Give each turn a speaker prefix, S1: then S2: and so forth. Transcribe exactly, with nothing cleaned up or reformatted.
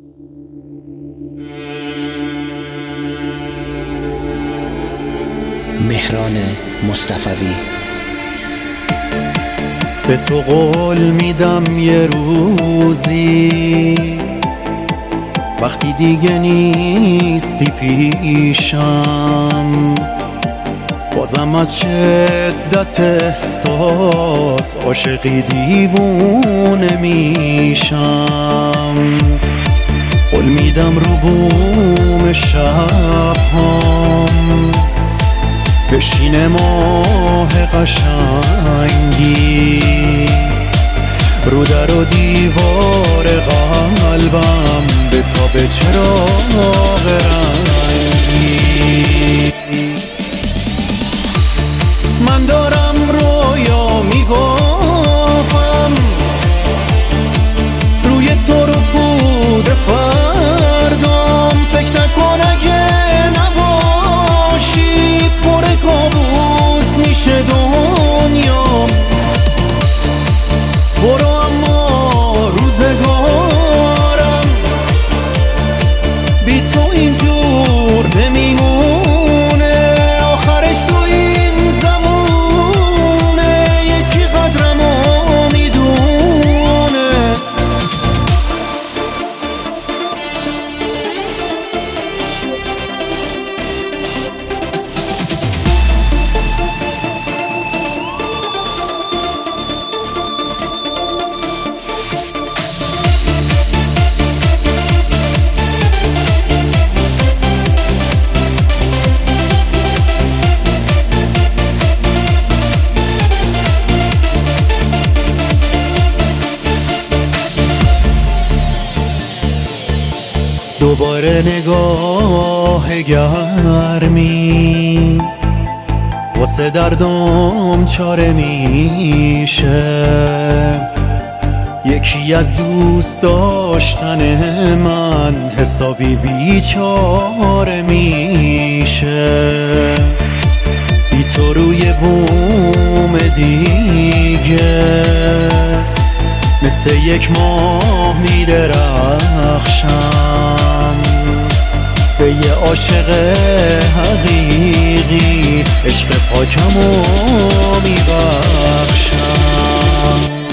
S1: مهران مصطفوی.
S2: به تو قول میدم یه روزی وقتی دیگه نیستی پیشم، بازم از شدت احساس عاشقی دیوونه میشم. قول میدم رو بوم شب‌هام بشینه ماه قشنگی رو در و دیوار قلبم به تا به چراغ رنگی. من دارم رویا میبافم روی تو رو پود فردام، فکر نکن اگه نباشی پر کابوس میشه دنیا. برو اما روزگارم بی تو اینجور نمیمونه، آخرش تو این زمونه یکی قدرمو میدونه. دوباره نگاه گرمی واسه دردم چاره میشه، یکی از دوست داشتن من حسابی بیچاره میشه. بی تو روی بوم دیگه مثل یک ماه میدرخشم، به یه عاشق حقیقی عشق پاکمو میبخشم.